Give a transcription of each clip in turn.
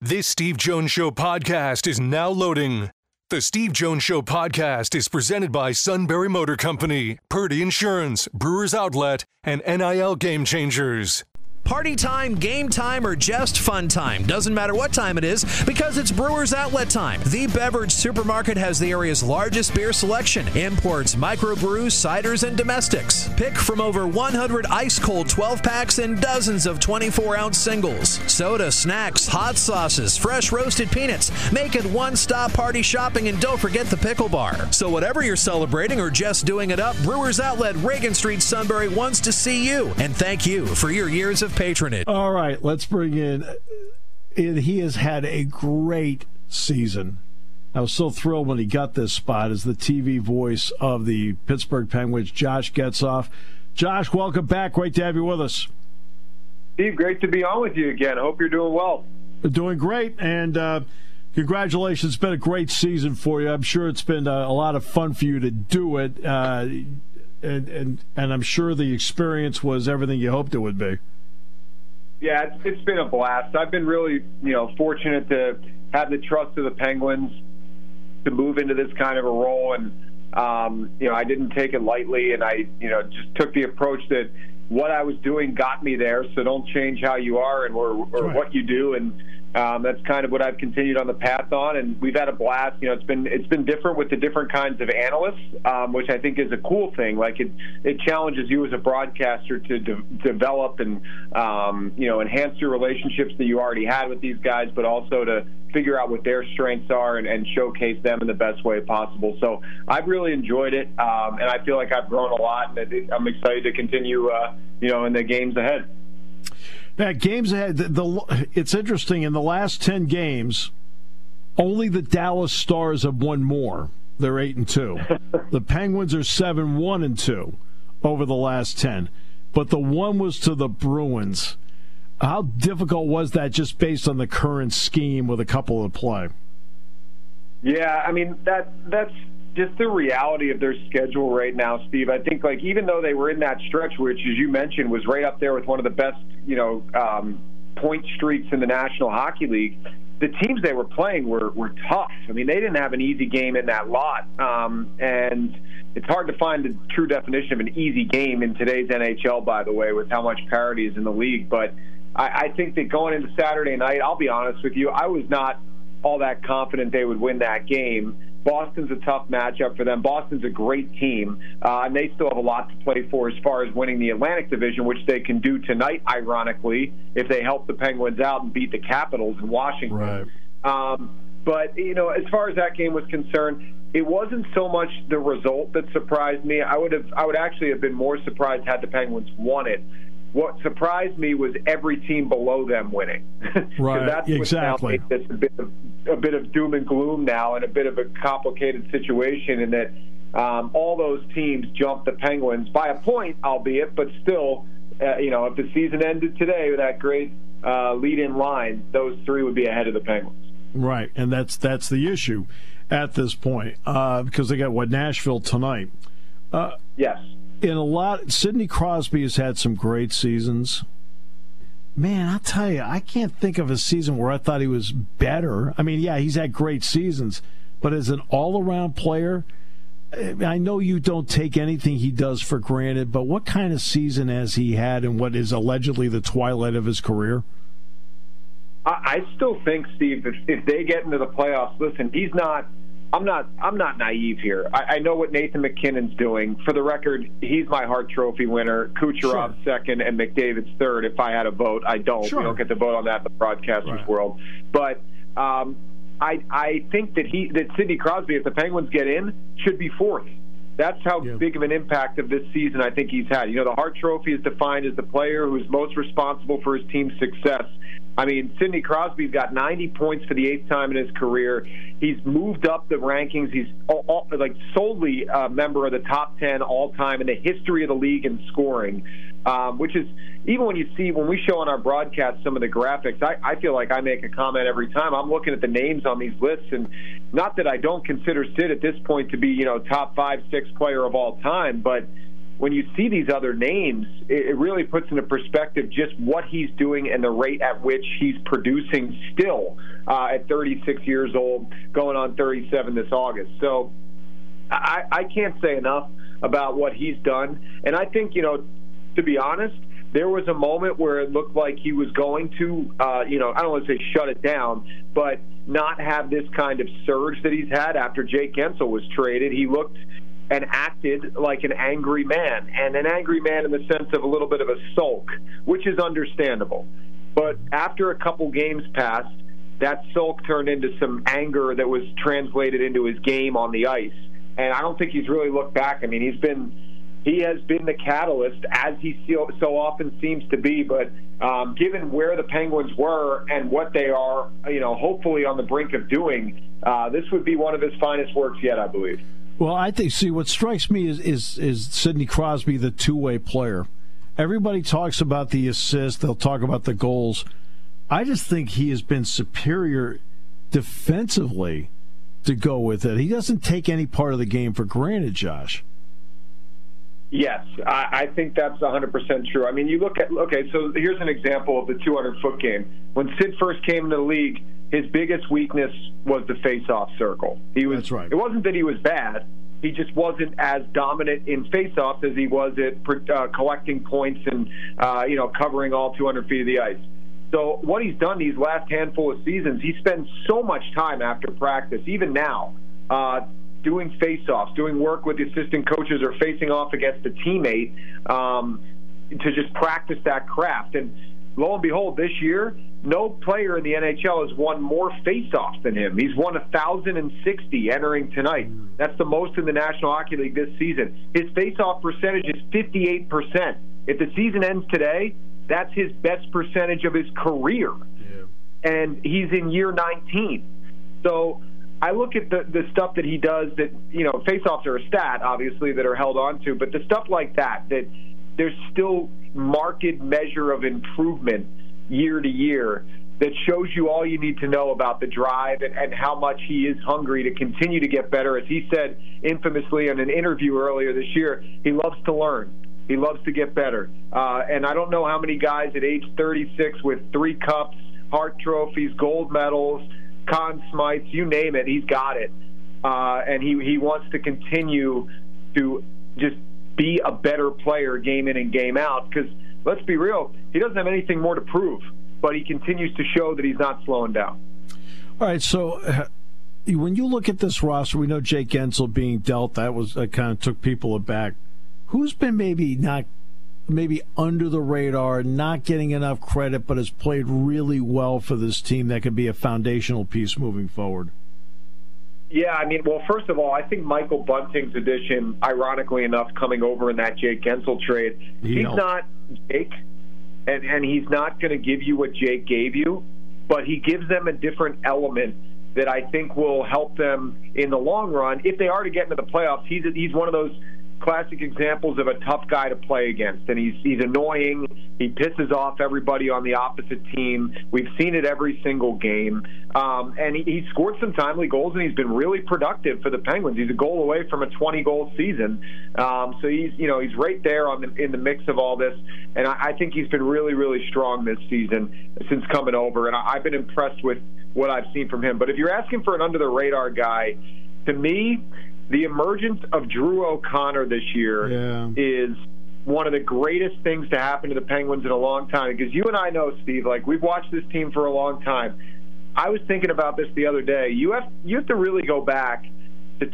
This Steve Jones Show podcast is now loading. The Steve Jones Show podcast is presented by Sunbury Motor Company, Purdy Insurance, Brewers Outlet, and NIL Game Changers. Party time, game time, or just fun time. Doesn't matter what time it is because it's Brewers Outlet time. The beverage supermarket has the area's largest beer selection. Imports, microbrews, ciders, and domestics. Pick from over 100 ice-cold 12-packs and dozens of 24-ounce singles. Soda, snacks, hot sauces, fresh roasted peanuts. Make it one-stop party shopping, and don't forget the pickle bar. So whatever you're celebrating or just doing it up, Brewers Outlet, Reagan Street, Sunbury wants to see you. And thank you for your years of patronage. All right, let's bring in. He has had a great season. I was so thrilled when he got this spot as the TV voice of the Pittsburgh Penguins, Josh Getzoff. Josh, welcome back. Great to have you with us. Steve, great to be on with you again. I hope you're doing well. Doing great, and congratulations. It's been a great season for you. I'm sure it's been a lot of fun for you to do it, and I'm sure the experience was everything you hoped it would be. Yeah, it's been a blast. I've been really, fortunate to have the trust of the Penguins to move into this kind of a role, and I didn't take it lightly, and I, just took the approach that what I was doing got me there. So don't change how you are or what you do, and that's kind of what I've continued on the path on, and we've had a blast. It's been different with the different kinds of analysts, which I think is a cool thing. Like it challenges you as a broadcaster to develop and enhance your relationships that you already had with these guys, but also to figure out what their strengths are and showcase them in the best way possible. So I've really enjoyed it, and I feel like I've grown a lot, and I'm excited to continue, in the games ahead. Now, games ahead, it's interesting. In the last 10 games, only the Dallas Stars have won more. They're 8-2. The Penguins are 7-1-2 over the last 10. But the one was to the Bruins. How difficult was that just based on the current scheme with a couple of play? Yeah, I mean, that's just the reality of their schedule right now, Steve. I think, even though they were in that stretch, which, as you mentioned, was right up there with one of the best, point streaks in the National Hockey League, the teams they were playing were tough. I mean, they didn't have an easy game in that lot, and it's hard to find the true definition of an easy game in today's NHL, by the way, with how much parity is in the league. But I think that going into Saturday night, I'll be honest with you, I was not all that confident they would win that game. Boston's a tough matchup for them. Boston's a great team, and they still have a lot to play for as far as winning the Atlantic Division, which they can do tonight, ironically, if they help the Penguins out and beat the Capitals in Washington. Right. But, as far as that game was concerned, it wasn't so much the result that surprised me. I would actually have been more surprised had the Penguins won it. What surprised me was every team below them winning. Right, that's exactly. Now makes this a bit of doom and gloom now, and a bit of a complicated situation in that all those teams jumped the Penguins by a point, albeit, but still, if the season ended today with that great lead-in line, those three would be ahead of the Penguins. Right, and that's the issue at this point because they got Nashville tonight. Yes. Sidney Crosby has had some great seasons. Man, I'll tell you, I can't think of a season where I thought he was better. I mean, yeah, he's had great seasons, but as an all-around player, I know you don't take anything he does for granted, but what kind of season has he had in what is allegedly the twilight of his career? I still think, Steve, if they get into the playoffs, listen, I'm not naive here. I know what Nathan McKinnon's doing. For the record, he's my Hart Trophy winner. Kucherov second and McDavid's third. If I had a vote, I don't. Sure. We don't get to vote on that in the broadcaster's world. But I think that Sidney Crosby, if the Penguins get in, should be fourth. That's how big of an impact of this season I think he's had. The Hart Trophy is defined as the player who is most responsible for his team's success. I mean, Sidney Crosby's got 90 points for the 8th time in his career. He's moved up the rankings. He's solely a member of the top 10 all-time in the history of the league in scoring, which is, even when we show on our broadcast some of the graphics, I feel like I make a comment every time. I'm looking at the names on these lists, and not that I don't consider Sid at this point to be, top 5, 6 player of all time, but when you see these other names, it really puts into perspective just what he's doing and the rate at which he's producing still at 36 years old, going on 37 this August. So I can't say enough about what he's done. And I think, to be honest, there was a moment where it looked like he was going to, I don't want to say shut it down, but not have this kind of surge that he's had after Jake Guentzel was traded. He looked and acted like an angry man, and an angry man in the sense of a little bit of a sulk, which is understandable. But after a couple games passed, that sulk turned into some anger that was translated into his game on the ice. And I don't think he's really looked back. I mean, he has been the catalyst, as he so often seems to be. But given where the Penguins were and what they are, hopefully on the brink of doing, this would be one of his finest works yet, I believe. Well, I think, what strikes me is Sidney Crosby, the two-way player. Everybody talks about the assists. They'll talk about the goals. I just think he has been superior defensively to go with it. He doesn't take any part of the game for granted, Josh. Yes, I think that's 100% true. I mean, you look at, so here's an example of the 200-foot game. When Sid first came into the league, his biggest weakness was the face-off circle. That's right. It wasn't that he was bad. He just wasn't as dominant in face-offs as he was at collecting points and, covering all 200 feet of the ice. So what he's done these last handful of seasons, he spends so much time after practice, even now, doing face-offs, doing work with the assistant coaches or facing off against a teammate to just practice that craft. And lo and behold, this year, no player in the NHL has won more face-offs than him. He's won 1,060 entering tonight. That's the most in the National Hockey League this season. His face-off percentage is 58%. If the season ends today, that's his best percentage of his career. Yeah. And he's in year 19. So I look at the stuff that he does that, face-offs are a stat, obviously, that are held on to, but the stuff like that there's still marked measure of improvement year to year that shows you all you need to know about the drive and how much he is hungry to continue to get better. As he said infamously in an interview earlier this year, he loves to learn. He loves to get better. And I don't know how many guys at age 36 with 3 cups, Hart trophies, gold medals, Conn Smythes, you name it, he's got it. And he wants to continue to just be a better player game in and game out, because let's be real, he doesn't have anything more to prove, but he continues to show that he's not slowing down. All right, so when you look at this roster, we know Jake Guentzel being dealt, that kind of took people aback. Who's been maybe under the radar, not getting enough credit, but has played really well for this team that could be a foundational piece moving forward? Yeah, I mean, well, first of all, I think Michael Bunting's addition, ironically enough, coming over in that Jake Guentzel trade, he's not Jake, and he's not going to give you what Jake gave you, but he gives them a different element that I think will help them in the long run. If they are to get into the playoffs, he's one of those classic examples of a tough guy to play against, and he's annoying. He pisses off everybody on the opposite team. We've seen it every single game, and he scored some timely goals, and he's been really productive for the Penguins. He's a goal away from a 20-goal season, so he's right there in the mix of all this, and I think he's been really, really strong this season since coming over, and I've been impressed with what I've seen from him. But if you're asking for an under-the-radar guy, to me, the emergence of Drew O'Connor this year is one of the greatest things to happen to the Penguins in a long time. Because you and I know, Steve, we've watched this team for a long time. I was thinking about this the other day. You have to really go back to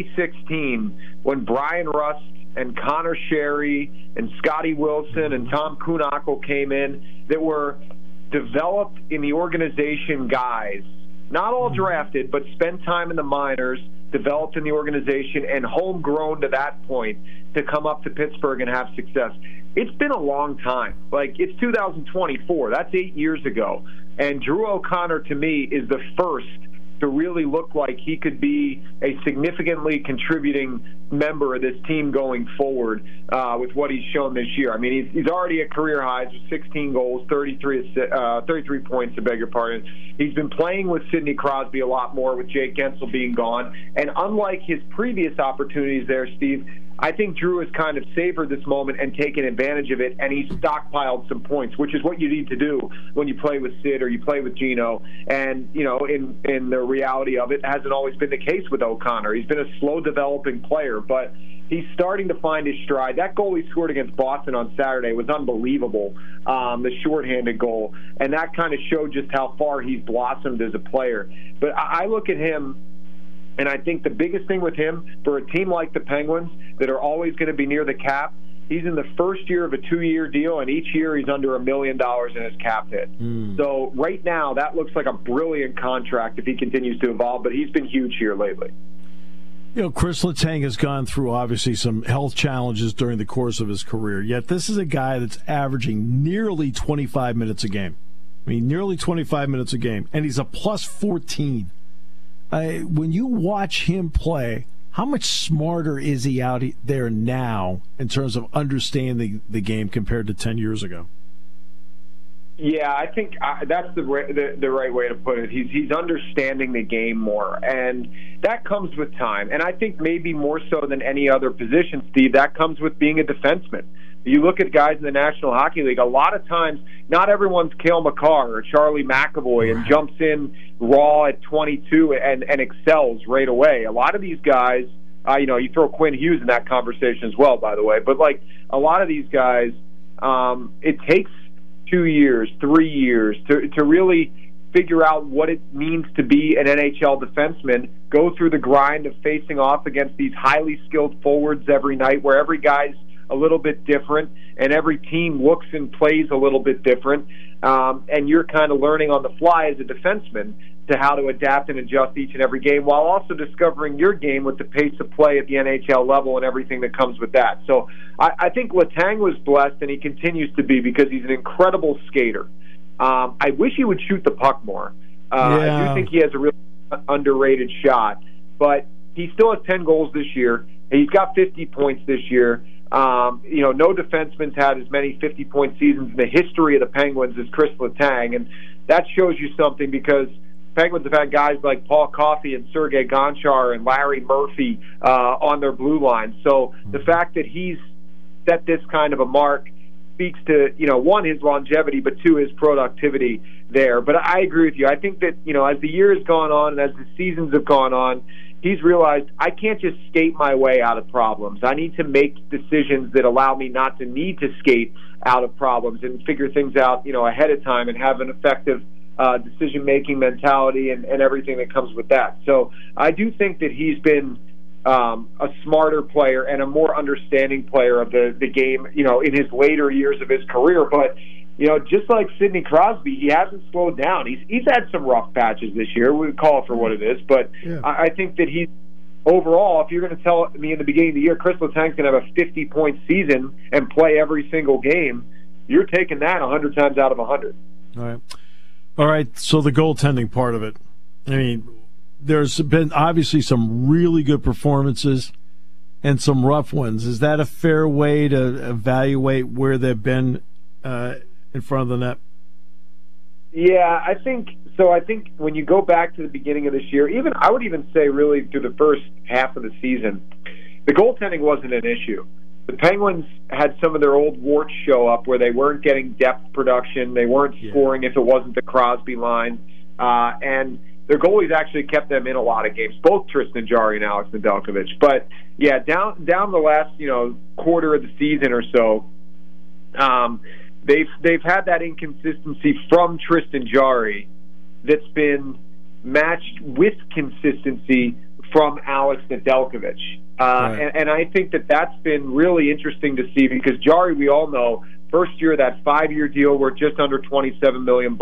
2016 when Brian Rust and Connor Sherry and Scotty Wilson and Tom Kuhnhackl came in that were developed in the organization guys. Not all drafted, but spent time in the minors, developed in the organization, and homegrown to that point to come up to Pittsburgh and have success. It's been a long time. It's 2024. That's 8 years ago. And Drew O'Connor, to me, is the first to really look like he could be a significantly contributing member of this team going forward with what he's shown this year. I mean, he's already at career highs with 16 goals, 33 points, I beg your pardon. He's been playing with Sidney Crosby a lot more with Jake Guentzel being gone. And unlike his previous opportunities there, Steve, I think Drew has kind of savored this moment and taken advantage of it, and he's stockpiled some points, which is what you need to do when you play with Sid or you play with Gino. And, in the reality of it, hasn't always been the case with O'Connor. He's been a slow-developing player, but he's starting to find his stride. That goal he scored against Boston on Saturday was unbelievable, the shorthanded goal. And that kind of showed just how far he's blossomed as a player. But I look at him, and I think the biggest thing with him, for a team like the Penguins that are always going to be near the cap, he's in the first year of a 2-year deal, and each year he's under $1 million in his cap hit. So right now, that looks like a brilliant contract if he continues to evolve, but he's been huge here lately. Chris Letang has gone through, obviously, some health challenges during the course of his career, yet this is a guy that's averaging nearly 25 minutes a game. Nearly 25 minutes a game, and he's a plus 14. When you watch him play, how much smarter is he out there now in terms of understanding the game compared to 10 years ago? Yeah, I think that's the right way to put it. He's understanding the game more, and that comes with time. And I think maybe more so than any other position, Steve, that comes with being a defenseman. You look at guys in the National Hockey League, a lot of times, not everyone's Cale Makar or Charlie McAvoy and jumps in raw at 22 and excels right away. A lot of these guys, you throw Quinn Hughes in that conversation as well, by the way, but like a lot of these guys, it takes 2 years, 3 years to really figure out what it means to be an NHL defenseman, go through the grind of facing off against these highly skilled forwards every night where every guy's a little bit different and every team looks and plays a little bit different, and you're kind of learning on the fly as a defenseman to how to adapt and adjust each and every game while also discovering your game with the pace of play at the NHL level and everything that comes with that. So I think Letang was blessed, and he continues to be, because he's an incredible skater. I wish he would shoot the puck more. I do think he has a really underrated shot, but he still has 10 goals this year. He's got 50 points this year. No defenseman's had as many 50-point seasons in the history of the Penguins as Chris Letang, and that shows you something, because Penguins have had guys like Paul Coffey and Sergei Gonchar and Larry Murphy on their blue line. So the fact that he's set this kind of a mark speaks to, one, his longevity, but two, his productivity there. But I agree with you. I think that, as the year has gone on and as the seasons have gone on, he's realized I can't just skate my way out of problems. I need to make decisions that allow me not to need to skate out of problems and figure things out, ahead of time and have an effective decision-making mentality and everything that comes with that. So I do think that he's been a smarter player and a more understanding player of the game, in his later years of his career. But, just like Sidney Crosby, he hasn't slowed down. He's had some rough patches this year. We would call it for what it is. But yeah. I think that he's, overall, if you're going to tell me in the beginning of the year Chris Letang's going to have a 50-point season and play every single game, you're taking that 100 times out of 100. All right, so the goaltending part of it. There's been obviously some really good performances and some rough ones. Is that a fair way to evaluate where they've been in front of the net? Yeah, I think so. I think when you go back to the beginning of this year, I would even say really through the first half of the season, the goaltending wasn't an issue. The Penguins had some of their old warts show up where they weren't getting depth production, they weren't scoring if it wasn't the Crosby line, and their goalies actually kept them in a lot of games, both Tristan Jarry and Alex Nedeljkovic. But yeah, down the last quarter of the season or so, they've had that inconsistency from Tristan Jarry that's been matched with consistency from Alex Nedeljkovic. Right. And I think that's been really interesting to see, because Jarry, we all know, first year of that 5-year deal worth just under $27 million.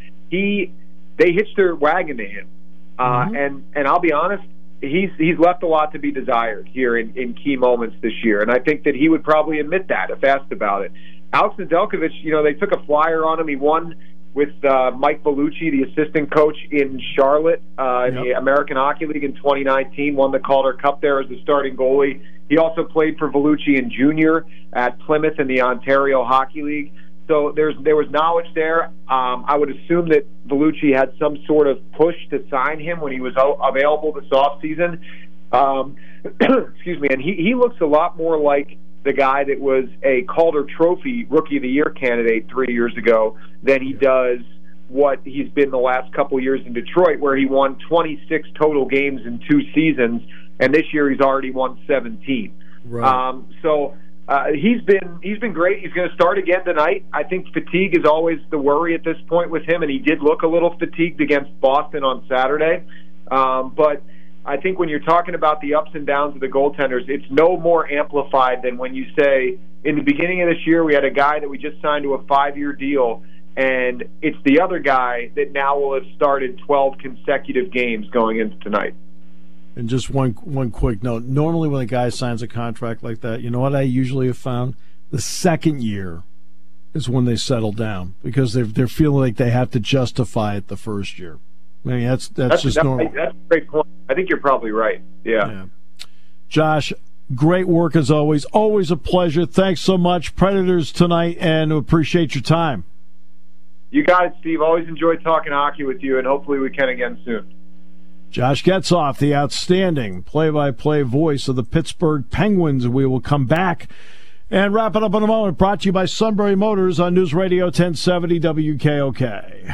They hitched their wagon to him, and I'll be honest, he's left a lot to be desired here in key moments this year, and I think that he would probably admit that if asked about it. Alex Nedeljkovic, they took a flyer on him. He won with Mike Vellucci, the assistant coach in Charlotte in the American Hockey League in 2019, won the Calder Cup there as the starting goalie. He also played for Vellucci in junior at Plymouth in the Ontario Hockey League. So there was knowledge there. I would assume that Vellucci had some sort of push to sign him when he was available this offseason. Excuse me. And he looks a lot more like the guy that was a Calder Trophy Rookie of the Year candidate 3 years ago than he does what he's been the last couple years in Detroit, where he won 26 total games in 2 seasons, and this year he's already won 17. Right. He's been great. He's going to start again tonight. I think fatigue is always the worry at this point with him, and he did look a little fatigued against Boston on Saturday. But I think when you're talking about the ups and downs of the goaltenders, it's no more amplified than when you say, in the beginning of this year, we had a guy that we just signed to a 5-year deal, and it's the other guy that now will have started 12 consecutive games going into tonight. And just one quick note. Normally when a guy signs a contract like that, you know what I usually have found? The second year is when they settle down because they're feeling like they have to justify it the first year. I mean, that's just normal. That's a great point. I think you're probably right. Yeah. Josh, great work as always. Always a pleasure. Thanks so much. Predators tonight, and appreciate your time. You got it, Steve. Always enjoy talking hockey with you, and hopefully we can again soon. Josh Getzoff, the outstanding play-by-play voice of the Pittsburgh Penguins. We will come back and wrap it up in a moment. Brought to you by Sunbury Motors on News Radio 1070 WKOK.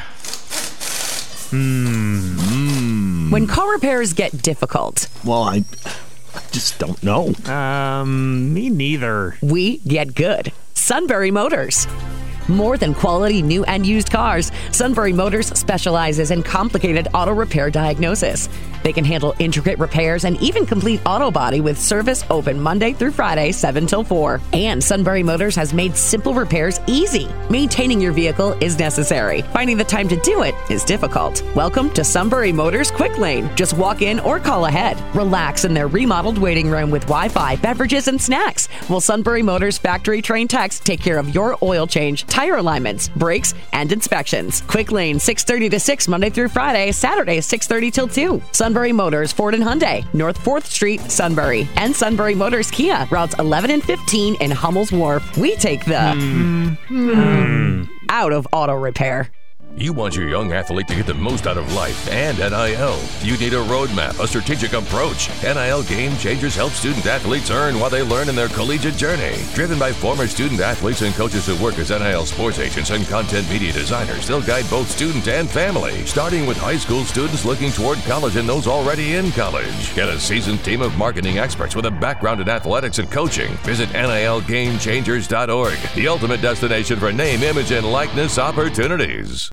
When car repairs get difficult. Well, I just don't know. Me neither. We get good. Sunbury Motors. More than quality new and used cars, Sunbury Motors specializes in complicated auto repair diagnosis. They can handle intricate repairs and even complete auto body with service open Monday through Friday, 7 till 4. And Sunbury Motors has made simple repairs easy. Maintaining your vehicle is necessary. Finding the time to do it is difficult. Welcome to Sunbury Motors Quick Lane. Just walk in or call ahead. Relax in their remodeled waiting room with Wi-Fi, beverages, and snacks. While Sunbury Motors factory-trained techs take care of your oil change, tire alignments, brakes, and inspections. Quick Lane, 6:30 to 6 Monday through Friday, Saturday 6:30 till 2. Sunbury Motors, Ford and Hyundai, North 4th Street, Sunbury. And Sunbury Motors Kia, routes 11 and 15 in Hummel's Wharf. We take the out of auto repair. You want your young athlete to get the most out of life and NIL. You need a roadmap, a strategic approach. NIL Game Changers help student athletes earn while they learn in their collegiate journey. Driven by former student athletes and coaches who work as NIL sports agents and content media designers, they'll guide both student and family, starting with high school students looking toward college and those already in college. Get a seasoned team of marketing experts with a background in athletics and coaching. Visit NILGameChangers.org, the ultimate destination for name, image, and likeness opportunities.